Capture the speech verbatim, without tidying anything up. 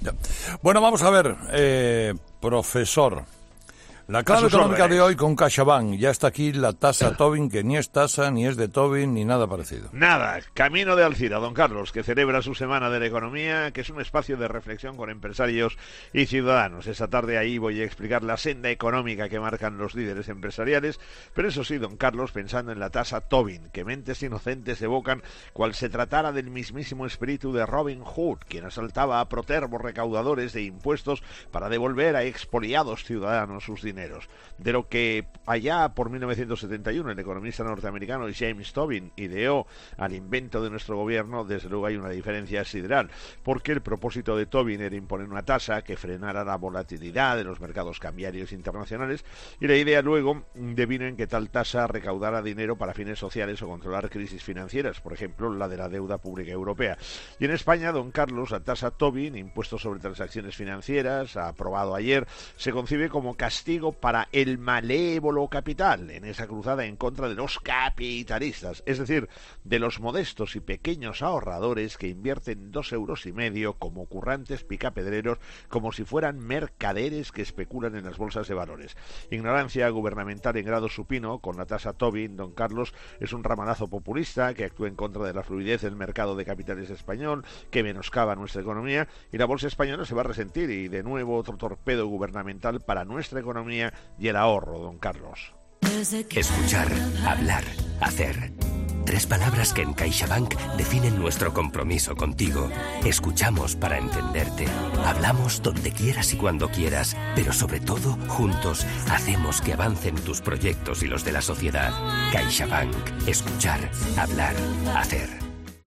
Ya. Bueno, vamos a ver, eh, profesor. La clave económica órdenes. de hoy con CaixaBank. Ya está aquí la tasa Tobin, que ni es tasa, ni es de Tobin, ni nada parecido. Nada. Camino de Alcira, don Carlos, que celebra su Semana de la Economía, que es un espacio de reflexión con empresarios y ciudadanos. Esta tarde ahí voy a explicar la senda económica que marcan los líderes empresariales, pero eso sí, don Carlos, pensando en la tasa Tobin, que mentes inocentes evocan cual se tratara del mismísimo espíritu de Robin Hood, quien asaltaba a protervos recaudadores de impuestos para devolver a expoliados ciudadanos sus dineros. De lo que allá por mil novecientos setenta y uno el economista norteamericano James Tobin ideó al invento de nuestro gobierno, desde luego hay una diferencia sideral, porque el propósito de Tobin era imponer una tasa que frenara la volatilidad de los mercados cambiarios internacionales, y la idea luego devino en que tal tasa recaudara dinero para fines sociales o controlar crisis financieras, por ejemplo la de la deuda pública europea. Y en España, don Carlos, la tasa Tobin, impuesto sobre transacciones financieras, aprobado ayer, se concibe como castigo para el malévolo capital en esa cruzada en contra de los capitalistas, es decir, de los modestos y pequeños ahorradores que invierten dos euros y medio como currantes picapedreros, como si fueran mercaderes que especulan en las bolsas de valores. Ignorancia gubernamental en grado supino con la tasa Tobin, don Carlos, es un ramalazo populista que actúa en contra de la fluidez del mercado de capitales español, que menoscaba nuestra economía, y la bolsa española se va a resentir, y de nuevo otro torpedo gubernamental para nuestra economía y el ahorro, don Carlos. Escuchar, hablar, hacer. Tres palabras que en CaixaBank definen nuestro compromiso contigo. Escuchamos para entenderte. Hablamos donde quieras y cuando quieras, pero sobre todo, juntos, hacemos que avancen tus proyectos y los de la sociedad. CaixaBank. Escuchar, hablar, hacer.